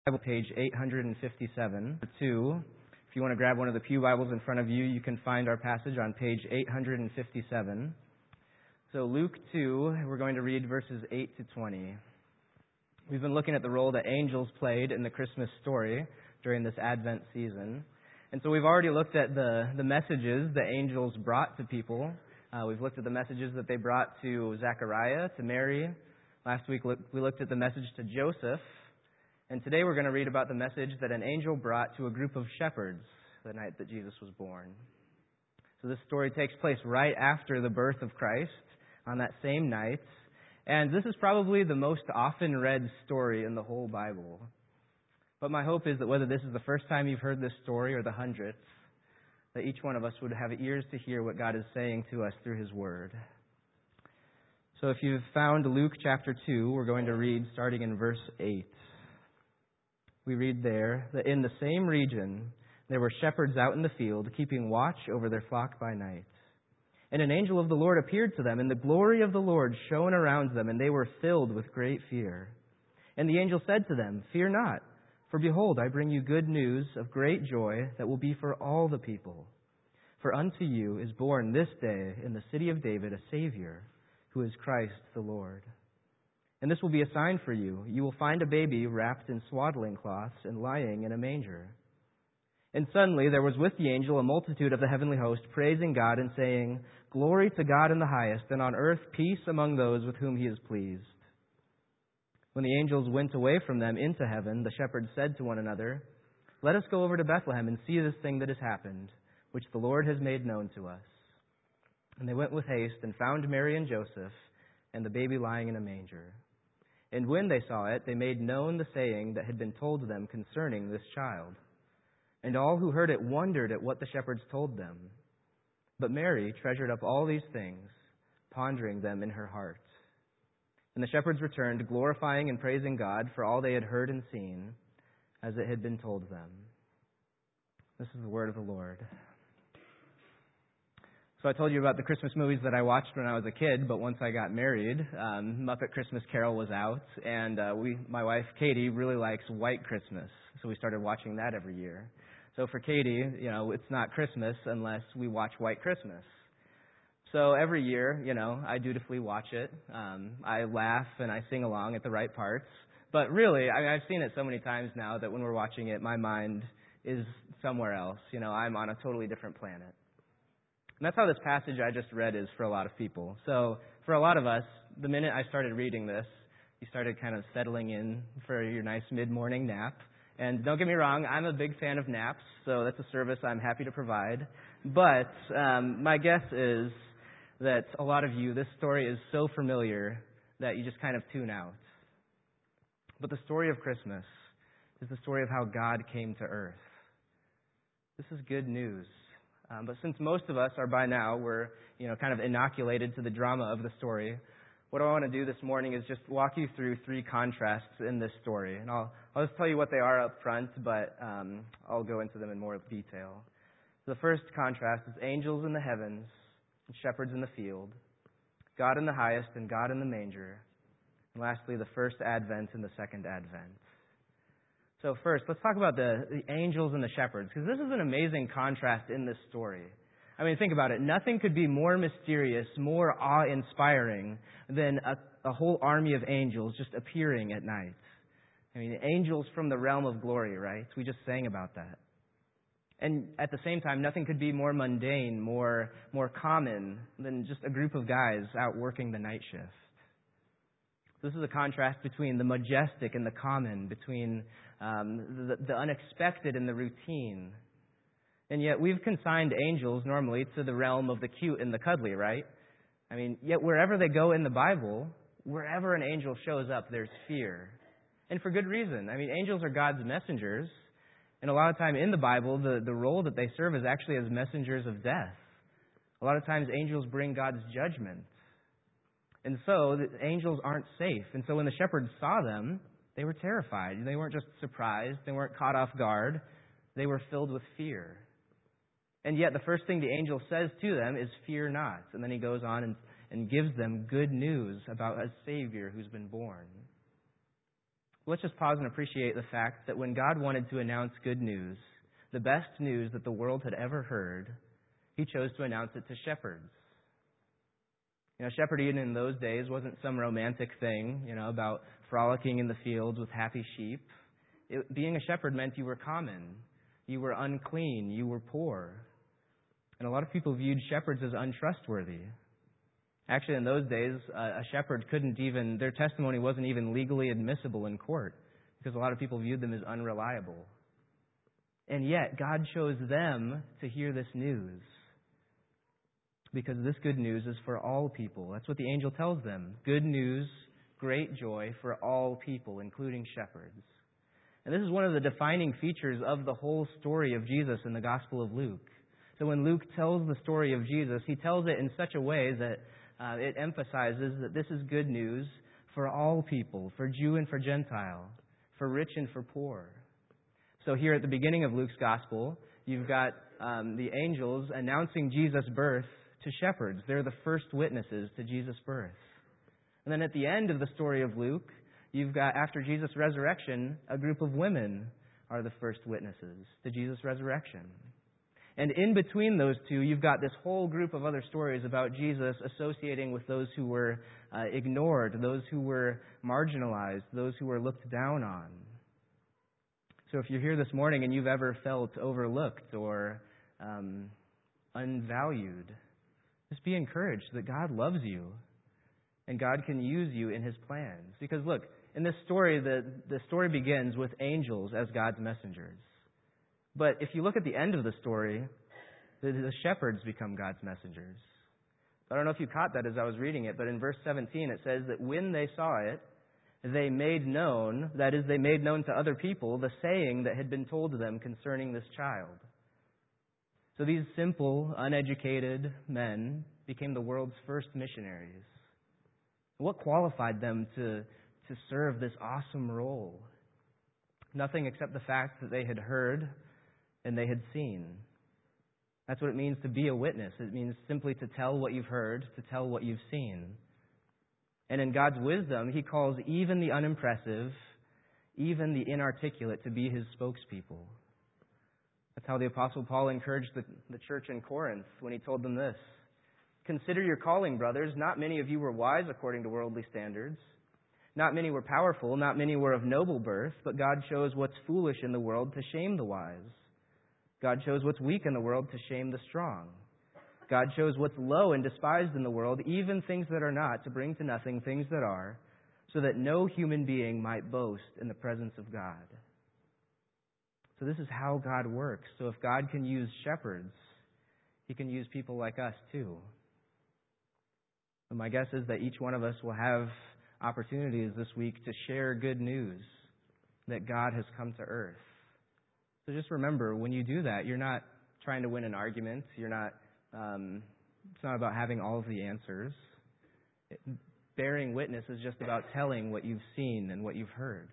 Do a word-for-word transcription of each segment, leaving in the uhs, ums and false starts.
Bible, page eight fifty-seven. Two, if you want to grab one of the pew Bibles in front of you, you can find our passage on page eight fifty-seven. So Luke two, we're going to read verses eight to twenty. We've been looking at the role that angels played in the Christmas story during this Advent season. And so we've already looked at the, the messages that angels brought to people. Uh, we've looked at the messages that they brought to Zechariah, to Mary. Last week we looked at the message to Joseph. And today we're going to read about the message that an angel brought to a group of shepherds the night that Jesus was born. So this story takes place right after the birth of Christ on that same night. And this is probably the most often read story in the whole Bible. But my hope is that whether this is the first time you've heard this story or the hundredth, that each one of us would have ears to hear what God is saying to us through His Word. So if you've found Luke chapter two, we're going to read starting in verse eight. We read there that in the same region there were shepherds out in the field, keeping watch over their flock by night. And an angel of the Lord appeared to them, and the glory of the Lord shone around them, and they were filled with great fear. And the angel said to them, "Fear not, for behold, I bring you good news of great joy that will be for all the people. For unto you is born this day in the city of David a Savior, who is Christ the Lord. And this will be a sign for you. You will find a baby wrapped in swaddling cloths and lying in a manger." And suddenly there was with the angel a multitude of the heavenly host, praising God and saying, "Glory to God in the highest, and on earth peace among those with whom He is pleased." When the angels went away from them into heaven, the shepherds said to one another, "Let us go over to Bethlehem and see this thing that has happened, which the Lord has made known to us." And they went with haste and found Mary and Joseph and the baby lying in a manger. And when they saw it, they made known the saying that had been told to them concerning this child. And all who heard it wondered at what the shepherds told them. But Mary treasured up all these things, pondering them in her heart. And the shepherds returned, glorifying and praising God for all they had heard and seen, as it had been told them. This is the word of the Lord. So I told you about the Christmas movies that I watched when I was a kid, but once I got married, um, Muppet Christmas Carol was out, and uh, we, my wife Katie really likes White Christmas, so we started watching that every year. So for Katie, you know, it's not Christmas unless we watch White Christmas. So every year, you know, I dutifully watch it. Um, I laugh and I sing along at the right parts, but really, I mean, I've seen it so many times now that when we're watching it, my mind is somewhere else. You know, I'm on a totally different planet. And that's how this passage I just read is for a lot of people. So for a lot of us, the minute I started reading this, you started kind of settling in for your nice mid-morning nap. And don't get me wrong, I'm a big fan of naps, so that's a service I'm happy to provide. But um, my guess is that a lot of you, this story is so familiar that you just kind of tune out. But the story of Christmas is the story of how God came to earth. This is good news. Um, but since most of us are by now, we're you know kind of inoculated to the drama of the story, what I want to do this morning is just walk you through three contrasts in this story. And I'll, I'll just tell you what they are up front, but um, I'll go into them in more detail. The first contrast is angels in the heavens and shepherds in the field, God in the highest and God in the manger, and lastly, the first advent and the second advent. So first, let's talk about the, the angels and the shepherds, because this is an amazing contrast in this story. I mean, think about it. Nothing could be more mysterious, more awe-inspiring than a, a whole army of angels just appearing at night. I mean, angels from the realm of glory, right? We just sang about that. And at the same time, nothing could be more mundane, more, more common than just a group of guys out working the night shift. This is a contrast between the majestic and the common, between um, the, the unexpected and the routine. And yet we've consigned angels normally to the realm of the cute and the cuddly, right? I mean, yet wherever they go in the Bible, wherever an angel shows up, there's fear. And for good reason. I mean, angels are God's messengers. And a lot of time in the Bible, the, the role that they serve is actually as messengers of death. A lot of times angels bring God's judgment. And so the angels aren't safe. And so when the shepherds saw them, they were terrified. They weren't just surprised. They weren't caught off guard. They were filled with fear. And yet the first thing the angel says to them is, "Fear not." And then he goes on and, and gives them good news about a Savior who's been born. Let's just pause and appreciate the fact that when God wanted to announce good news, the best news that the world had ever heard, He chose to announce it to shepherds. You know, shepherding in those days wasn't some romantic thing, you know, about frolicking in the fields with happy sheep. It, being a shepherd meant you were common, you were unclean, you were poor. And a lot of people viewed shepherds as untrustworthy. Actually, in those days, a shepherd couldn't even, their testimony wasn't even legally admissible in court because a lot of people viewed them as unreliable. And yet, God chose them to hear this news because this good news is for all people. That's what the angel tells them. Good news, great joy for all people, including shepherds. And this is one of the defining features of the whole story of Jesus in the Gospel of Luke. So when Luke tells the story of Jesus, he tells it in such a way that uh, it emphasizes that this is good news for all people, for Jew and for Gentile, for rich and for poor. So here at the beginning of Luke's Gospel, you've got um, the angels announcing Jesus' birth to shepherds. They're the first witnesses to Jesus' birth. And then at the end of the story of Luke, you've got, after Jesus' resurrection, a group of women are the first witnesses to Jesus' resurrection. And in between those two, you've got this whole group of other stories about Jesus associating with those who were uh, ignored, those who were marginalized, those who were looked down on. So if you're here this morning and you've ever felt overlooked or um, unvalued, just be encouraged that God loves you and God can use you in His plans. Because look, in this story, the, the story begins with angels as God's messengers. But if you look at the end of the story, the, the shepherds become God's messengers. I don't know if you caught that as I was reading it, but in verse seventeen it says that when they saw it, they made known, that is, they made known to other people the saying that had been told to them concerning this child. So these simple, uneducated men became the world's first missionaries. What qualified them to, to serve this awesome role? Nothing except the fact that they had heard and they had seen. That's what it means to be a witness. It means simply to tell what you've heard, to tell what you've seen. And in God's wisdom, He calls even the unimpressive, even the inarticulate to be His spokespeople. That's how the Apostle Paul encouraged the, the church in Corinth when he told them this. Consider your calling, brothers. Not many of you were wise according to worldly standards. Not many were powerful. Not many were of noble birth. But God chose what's foolish in the world to shame the wise. God chose what's weak in the world to shame the strong. God chose what's low and despised in the world, even things that are not, to bring to nothing things that are, so that no human being might boast in the presence of God. So this is how God works. So if God can use shepherds, He can use people like us too. And my guess is that each one of us will have opportunities this week to share good news that God has come to earth. So just remember, when you do that, you're not trying to win an argument. You're not. Um, it's not about having all of the answers. It, bearing witness is just about telling what you've seen and what you've heard.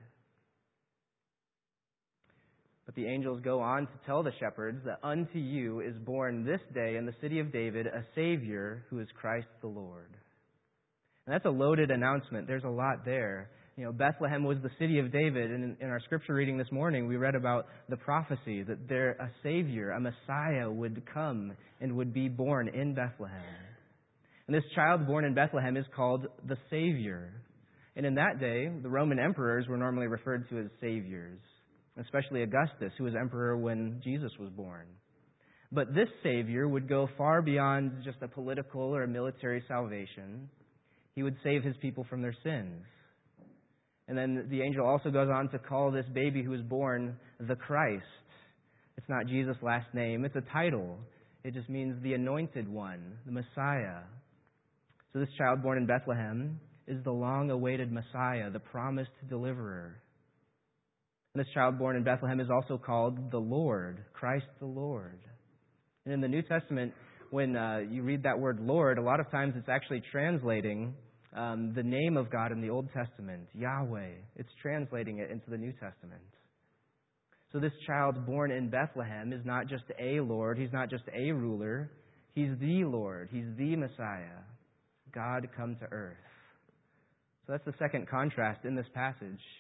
But the angels go on to tell the shepherds that unto you is born this day in the city of David a Savior who is Christ the Lord. And that's a loaded announcement. There's a lot there. You know, Bethlehem was the city of David, and in, in our scripture reading this morning, we read about the prophecy that there a Savior, a Messiah would come and would be born in Bethlehem. And this child born in Bethlehem is called the Savior. And in that day, the Roman emperors were normally referred to as saviors, especially Augustus, who was emperor when Jesus was born. But this Savior would go far beyond just a political or a military salvation. He would save His people from their sins. And then the angel also goes on to call this baby who was born the Christ. It's not Jesus' last name. It's a title. It just means the anointed one, the Messiah. So this child born in Bethlehem is the long-awaited Messiah, the promised deliverer. And this child born in Bethlehem is also called the Lord, Christ the Lord. And in the New Testament, when uh, you read that word Lord, a lot of times it's actually translating Um, the name of God in the Old Testament, Yahweh. It's translating it into the New Testament. So this child born in Bethlehem is not just a Lord. He's not just a ruler. He's the Lord. He's the Messiah. God come to earth. So that's the second contrast in this passage.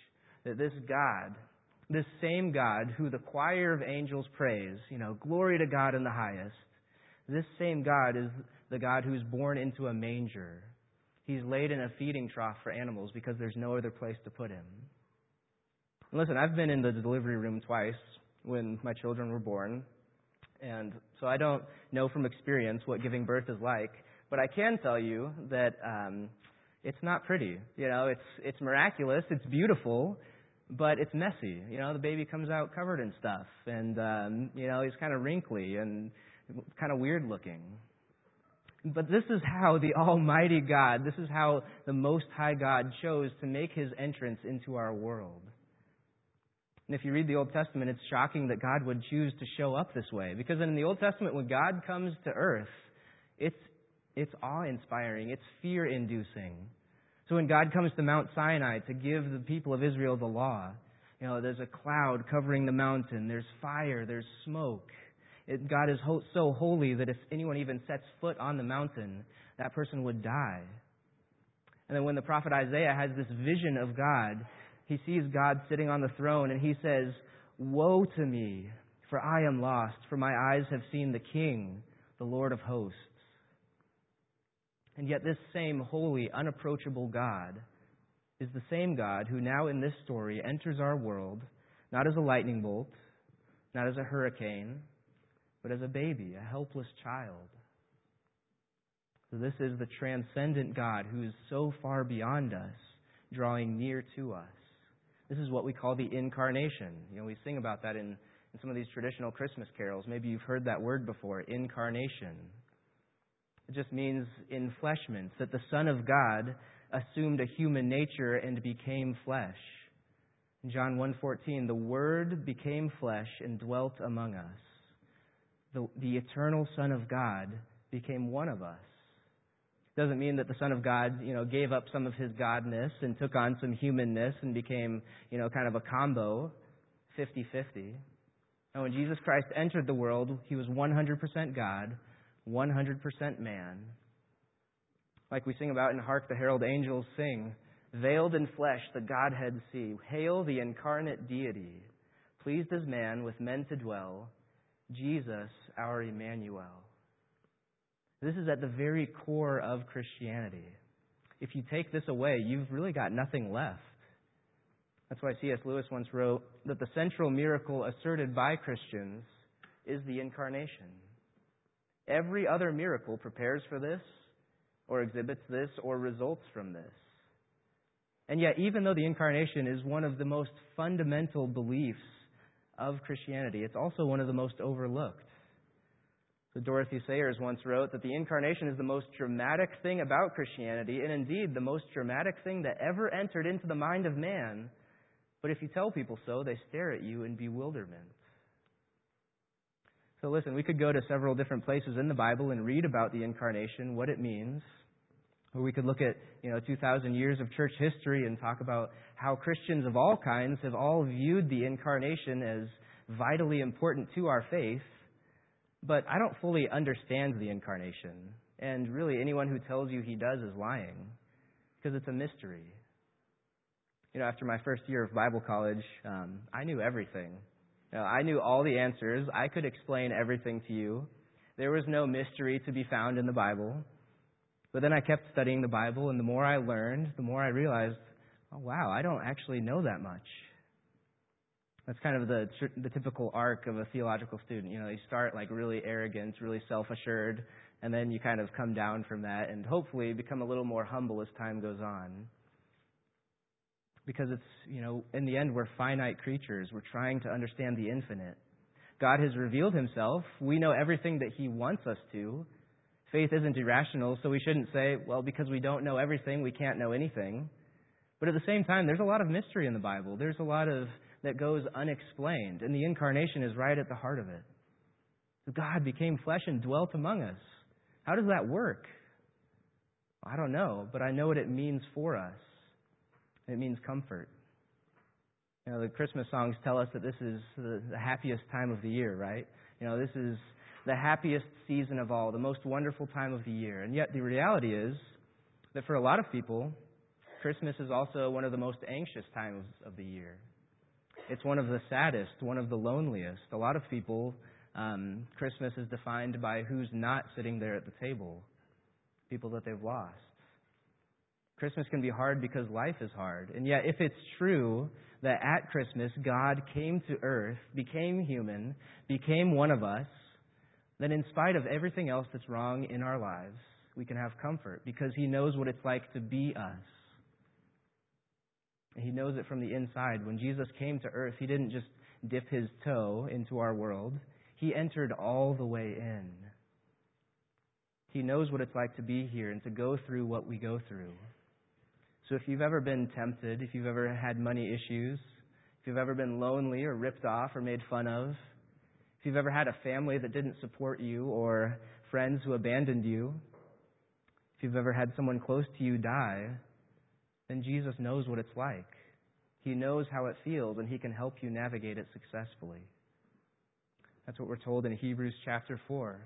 that this God, this same God who the choir of angels praise, you know, glory to God in the highest, this same God is the God who's born into a manger. He's laid in a feeding trough for animals because there's no other place to put him. And listen, I've been in the delivery room twice when my children were born, and so I don't know from experience what giving birth is like, but I can tell you that um, it's not pretty. You know, it's it's miraculous, it's beautiful, but it's messy. You know, the baby comes out covered in stuff, and um, you know, he's kind of wrinkly and kind of weird looking. But this is how the Almighty God, this is how the Most High God chose to make His entrance into our world. And if you read the Old Testament, it's shocking that God would choose to show up this way. Because in the Old Testament, when God comes to earth, it's it's awe-inspiring, it's fear-inducing. So when God comes to Mount Sinai to give the people of Israel the law, you know, there's a cloud covering the mountain, there's fire, there's smoke. It, God is ho- so holy that if anyone even sets foot on the mountain, that person would die. And then when the prophet Isaiah has this vision of God, he sees God sitting on the throne and he says, "Woe to me, for I am lost, for my eyes have seen the King, the Lord of hosts." And yet this same holy, unapproachable God is the same God who now in this story enters our world, not as a lightning bolt, not as a hurricane, but as a baby, a helpless child. So this is the transcendent God who is so far beyond us, drawing near to us. This is what we call the incarnation. You know, we sing about that in, in some of these traditional Christmas carols. Maybe you've heard that word before, incarnation. It just means enfleshment, that the Son of God assumed a human nature and became flesh. In John one fourteen, the Word became flesh and dwelt among us. The, the eternal Son of God became one of us. Doesn't mean that the Son of God, you know, gave up some of His godness and took on some humanness and became, you know, kind of a combo, fifty-fifty. And when Jesus Christ entered the world, He was one hundred percent God, one hundred percent man. Like we sing about in Hark the Herald Angels Sing, veiled in flesh the Godhead see, hail the incarnate deity, pleased as man with men to dwell, Jesus our Emmanuel. This is at the very core of Christianity. If you take this away, you've really got nothing left. That's why C S Lewis once wrote that the central miracle asserted by Christians is the incarnation. Every other miracle prepares for this, or exhibits this, or results from this. And yet, even though the incarnation is one of the most fundamental beliefs of Christianity, it's also one of the most overlooked. So Dorothy Sayers once wrote that the incarnation is the most dramatic thing about Christianity, and indeed the most dramatic thing that ever entered into the mind of man. But if you tell people so, they stare at you in bewilderment. So listen, we could go to several different places in the Bible and read about the incarnation, what it means. Or we could look at, you know, two thousand years of church history and talk about how Christians of all kinds have all viewed the incarnation as vitally important to our faith. But I don't fully understand the incarnation. And really, anyone who tells you he does is lying, because it's a mystery. You know, after my first year of Bible college, um, I knew everything. You know, I knew all the answers. I could explain everything to you. There was no mystery to be found in the Bible. But then I kept studying the Bible, and the more I learned, the more I realized, oh, wow, I don't actually know that much. That's kind of the the typical arc of a theological student. You know, you start like really arrogant, really self-assured, and then you kind of come down from that and hopefully become a little more humble as time goes on. Because it's, you know, in the end, we're finite creatures. We're trying to understand the infinite. God has revealed Himself. We know everything that He wants us to. Faith isn't irrational, so we shouldn't say, well, because we don't know everything, we can't know anything. But at the same time, there's a lot of mystery in the Bible. There's a lot of that goes unexplained, and the incarnation is right at the heart of it. God became flesh and dwelt among us. How does that work? I don't know, but I know what it means for us. It means comfort. You know, the Christmas songs tell us that this is the, the happiest time of the year, right? You know, this is the happiest season of all, the most wonderful time of the year. And yet the reality is that for a lot of people, Christmas is also one of the most anxious times of the year. It's one of the saddest, one of the loneliest. A lot of people, um, Christmas is defined by who's not sitting there at the table, people that they've lost. Christmas can be hard because life is hard. And yet, if it's true that at Christmas God came to earth, became human, became one of us, then in spite of everything else that's wrong in our lives, we can have comfort because He knows what it's like to be us. And He knows it from the inside. When Jesus came to earth, He didn't just dip His toe into our world. He entered all the way in. He knows what it's like to be here and to go through what we go through. So if you've ever been tempted, if you've ever had money issues, if you've ever been lonely or ripped off or made fun of, if you've ever had a family that didn't support you or friends who abandoned you, if you've ever had someone close to you die, then Jesus knows what it's like. He knows how it feels, and He can help you navigate it successfully. That's what we're told in Hebrews chapter four.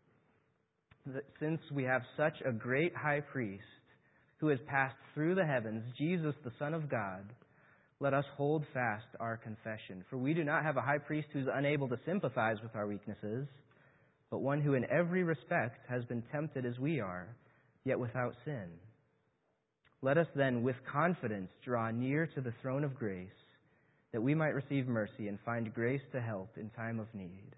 That since we have such a great high priest who has passed through the heavens, Jesus, the Son of God, let us hold fast our confession. For we do not have a high priest who is unable to sympathize with our weaknesses, but one who in every respect has been tempted as we are, yet without sin. Let us then with confidence draw near to the throne of grace, that we might receive mercy and find grace to help in time of need.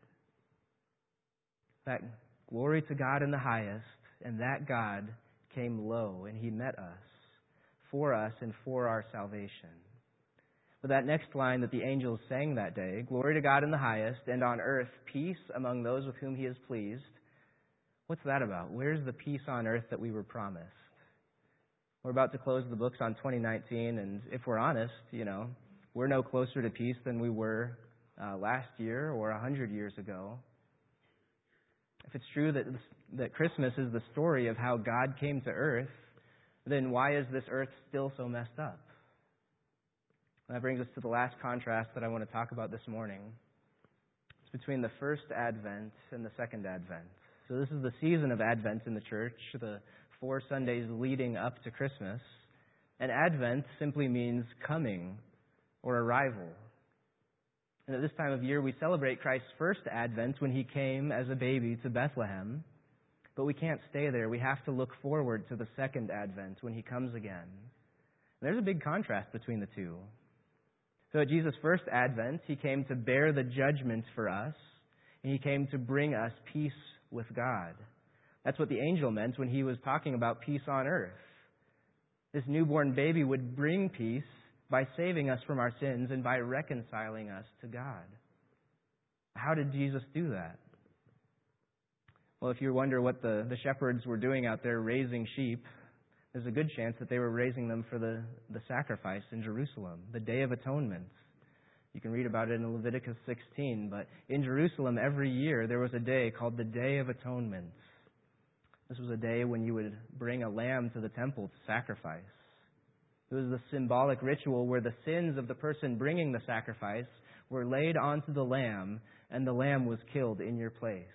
That glory to God in the highest, and that God came low, and He met us, for us and for our salvation. But that next line that the angels sang that day, glory to God in the highest, and on earth peace among those with whom He is pleased, what's that about? Where's the peace on earth that we were promised? We're about to close the books on twenty nineteen, and if we're honest, you know, we're no closer to peace than we were uh, last year or a hundred years ago. If it's true that that Christmas is the story of how God came to earth, then why is this earth still so messed up? And that brings us to the last contrast that I want to talk about this morning. It's between the first Advent and the second Advent. So this is the season of Advent in the church, the four Sundays leading up to Christmas. And Advent simply means coming or arrival. And at this time of year, we celebrate Christ's first Advent when He came as a baby to Bethlehem. But we can't stay there. We have to look forward to the second Advent when He comes again. And there's a big contrast between the two. So at Jesus' first Advent, He came to bear the judgment for us, and He came to bring us peace with God. That's what the angel meant when he was talking about peace on earth. This newborn baby would bring peace by saving us from our sins and by reconciling us to God. How did Jesus do that? Well, if you wonder what the, the shepherds were doing out there raising sheep, there's a good chance that they were raising them for the, the sacrifice in Jerusalem, the Day of Atonement. You can read about it in Leviticus sixteen, but in Jerusalem every year there was a day called the Day of Atonement. This was a day when you would bring a lamb to the temple to sacrifice. It was the symbolic ritual where the sins of the person bringing the sacrifice were laid onto the lamb, and the lamb was killed in your place.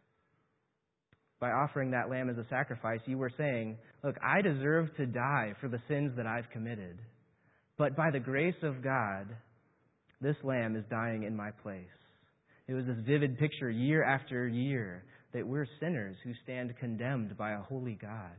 By offering that lamb as a sacrifice, you were saying, look, I deserve to die for the sins that I've committed. But by the grace of God, this lamb is dying in my place. It was this vivid picture year after year that we're sinners who stand condemned by a holy God.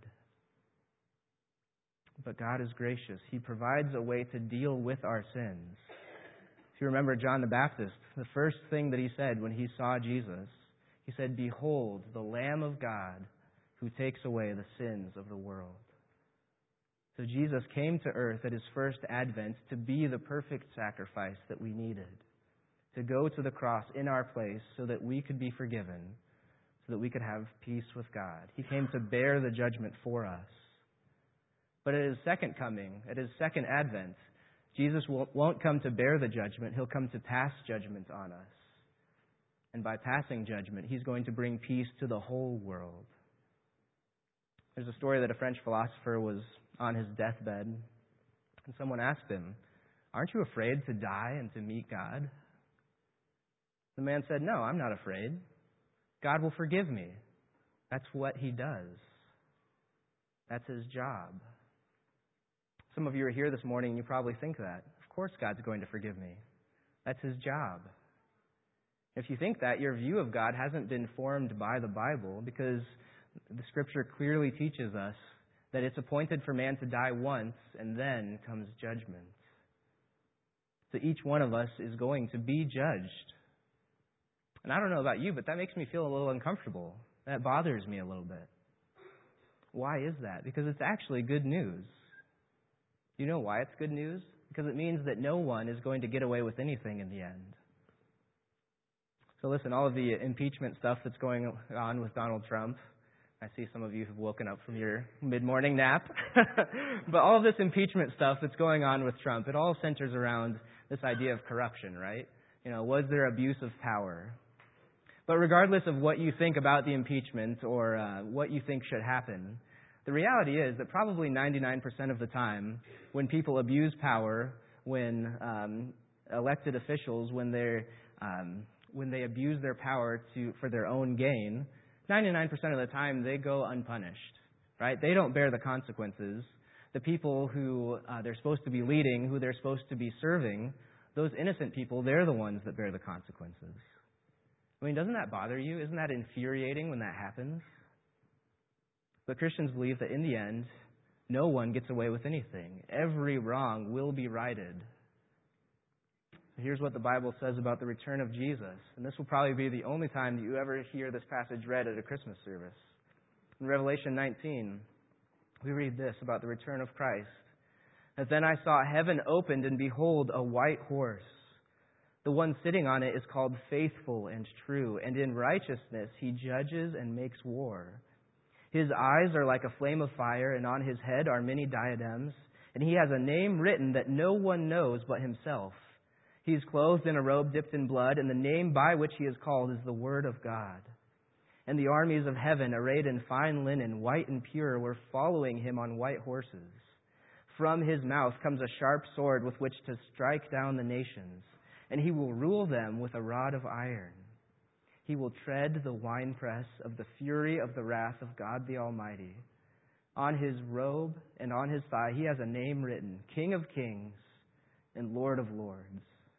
But God is gracious. He provides a way to deal with our sins. If you remember John the Baptist, the first thing that he said when he saw Jesus, he said, "Behold, the Lamb of God who takes away the sins of the world." So Jesus came to earth at His first advent to be the perfect sacrifice that we needed, to go to the cross in our place so that we could be forgiven, so that we could have peace with God. He came to bear the judgment for us. But at His second coming, at His second advent, Jesus won't come to bear the judgment. He'll come to pass judgment on us. And by passing judgment, He's going to bring peace to the whole world. There's a story that a French philosopher was on his deathbed, and someone asked him, "Aren't you afraid to die and to meet God?" The man said, "No, I'm not afraid. God will forgive me. That's what He does. That's His job." Some of you are here this morning and you probably think that. Of course God's going to forgive me. That's His job. If you think that, your view of God hasn't been formed by the Bible, because the Scripture clearly teaches us that it's appointed for man to die once and then comes judgment. So each one of us is going to be judged. And I don't know about you, but that makes me feel a little uncomfortable. That bothers me a little bit. Why is that? Because it's actually good news. Do you know why it's good news? Because it means that no one is going to get away with anything in the end. So listen, all of the impeachment stuff that's going on with Donald Trump, I see some of you have woken up from your mid-morning nap. But all of this impeachment stuff that's going on with Trump, it all centers around this idea of corruption, right? You know, was there abuse of power? But regardless of what you think about the impeachment or uh, what you think should happen, the reality is that probably ninety-nine percent of the time when people abuse power, when um, elected officials, when they're um, when they abuse their power to for their own gain, ninety-nine percent of the time they go unpunished, right? They don't bear the consequences. The people who uh, they're supposed to be leading, who they're supposed to be serving, those innocent people, they're the ones that bear the consequences. I mean, doesn't that bother you? Isn't that infuriating when that happens? But Christians believe that in the end, no one gets away with anything. Every wrong will be righted. Here's what the Bible says about the return of Jesus. And this will probably be the only time that you ever hear this passage read at a Christmas service. In Revelation nineteen, we read this about the return of Christ. And then I saw heaven opened, and behold, a white horse. The one sitting on it is called Faithful and True, and in righteousness he judges and makes war. His eyes are like a flame of fire, and on his head are many diadems, and he has a name written that no one knows but himself. He is clothed in a robe dipped in blood, and the name by which he is called is the Word of God. And the armies of heaven, arrayed in fine linen, white and pure, were following him on white horses. From his mouth comes a sharp sword with which to strike down the nations, and he will rule them with a rod of iron. He will tread the winepress of the fury of the wrath of God the Almighty. On his robe and on his thigh he has a name written, King of Kings and Lord of Lords.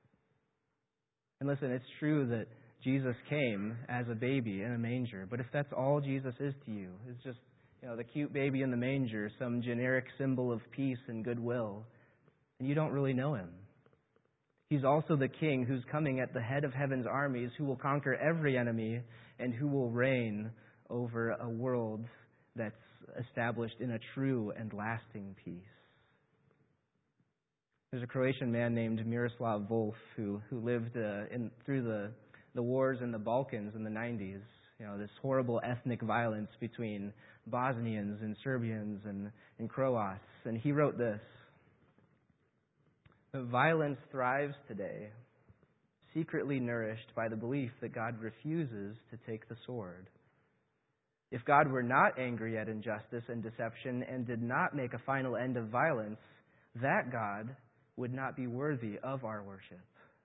And listen, it's true that Jesus came as a baby in a manger, but if that's all Jesus is to you, it's just, you know, the cute baby in the manger, some generic symbol of peace and goodwill, and you don't really know him. He's also the King who's coming at the head of heaven's armies, who will conquer every enemy and who will reign over a world that's established in a true and lasting peace. There's a Croatian man named Miroslav Volf who who lived uh, in through the, the wars in the Balkans in the nineties. You know, this horrible ethnic violence between Bosnians and Serbians and, and Croats. And he wrote this: violence thrives today, secretly nourished by the belief that God refuses to take the sword. If God were not angry at injustice and deception and did not make a final end of violence, that God would not be worthy of our worship.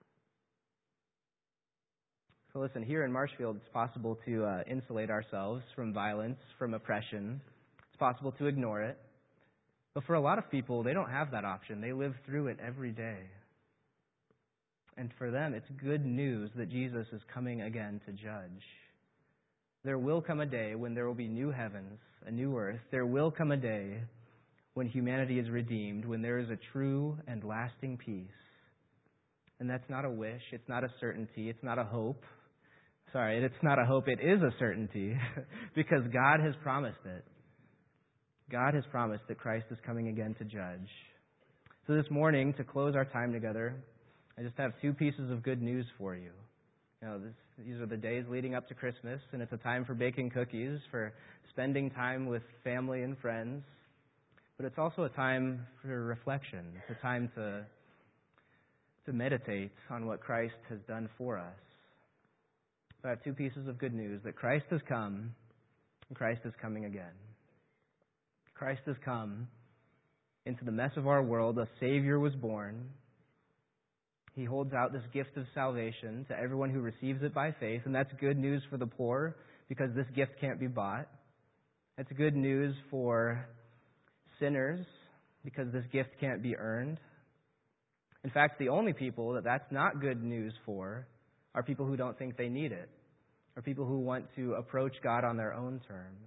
So listen, here in Marshfield, it's possible to uh, insulate ourselves from violence, from oppression. It's possible to ignore it. But for a lot of people, they don't have that option. They live through it every day. And for them, it's good news that Jesus is coming again to judge. There will come a day when there will be new heavens, a new earth. There will come a day when humanity is redeemed, when there is a true and lasting peace. And that's not a wish. It's not a certainty. It's not a hope. Sorry, it's not a hope. It is a certainty because God has promised it. God has promised that Christ is coming again to judge. So this morning, to close our time together, I just have two pieces of good news for you. You know, this, these are the days leading up to Christmas, and it's a time for baking cookies, for spending time with family and friends. But it's also a time for reflection. It's a time to, to meditate on what Christ has done for us. So I have two pieces of good news, that Christ has come, and Christ is coming again. Christ has come into the mess of our world. A Savior was born. He holds out this gift of salvation to everyone who receives it by faith, and that's good news for the poor because this gift can't be bought. It's good news for sinners because this gift can't be earned. In fact, the only people that that's not good news for are people who don't think they need it, or people who want to approach God on their own terms.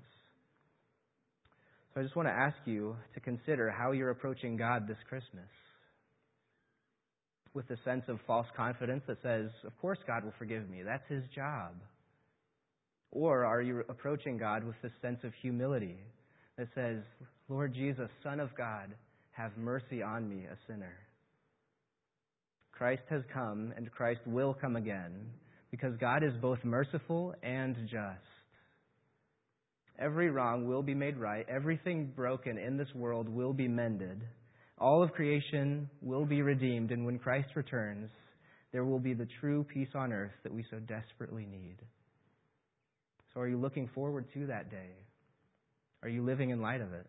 So I just want to ask you to consider how you're approaching God this Christmas. With a sense of false confidence that says, of course God will forgive me, that's His job. Or are you approaching God with this sense of humility that says, Lord Jesus, Son of God, have mercy on me, a sinner. Christ has come, and Christ will come again, because God is both merciful and just. Every wrong will be made right. Everything broken in this world will be mended. All of creation will be redeemed, and when Christ returns, there will be the true peace on earth that we so desperately need. So are you looking forward to that day? Are you living in light of it?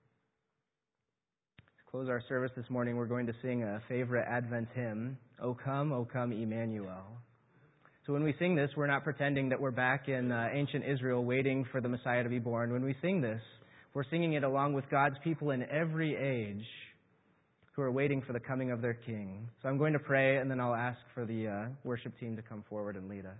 To close our service this morning, we're going to sing a favorite Advent hymn, O Come, O Come, Emmanuel. So when we sing this, we're not pretending that we're back in uh, ancient Israel waiting for the Messiah to be born. When we sing this, we're singing it along with God's people in every age who are waiting for the coming of their King. So I'm going to pray, and then I'll ask for the uh, worship team to come forward and lead us.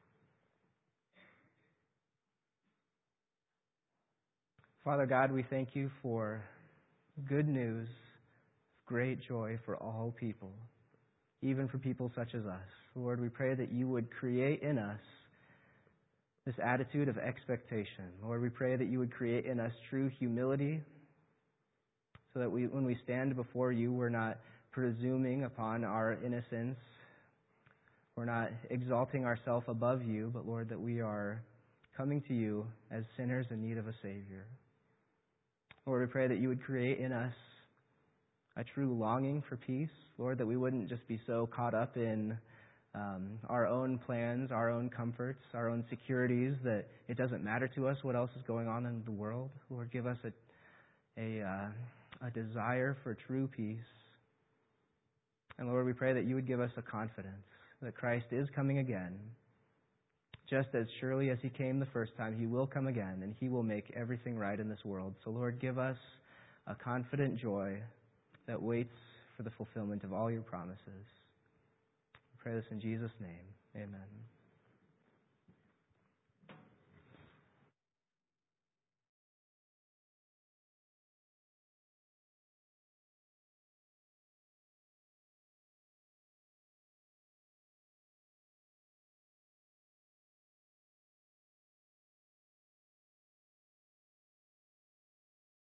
Father God, we thank you for good news, great joy for all people, even for people such as us. Lord, we pray that you would create in us this attitude of expectation. Lord, we pray that you would create in us true humility, so that we, when we stand before you, we're not presuming upon our innocence. We're not exalting ourselves above you, but Lord, that we are coming to you as sinners in need of a Savior. Lord, we pray that you would create in us a true longing for peace. Lord, that we wouldn't just be so caught up in um, our own plans, our own comforts, our own securities, that it doesn't matter to us what else is going on in the world. Lord, give us a a, uh, a desire for true peace. And Lord, we pray that you would give us a confidence that Christ is coming again. Just as surely as he came the first time, he will come again, and he will make everything right in this world. So Lord, give us a confident joy that waits for the fulfillment of all your promises. We pray this in Jesus' name. Amen.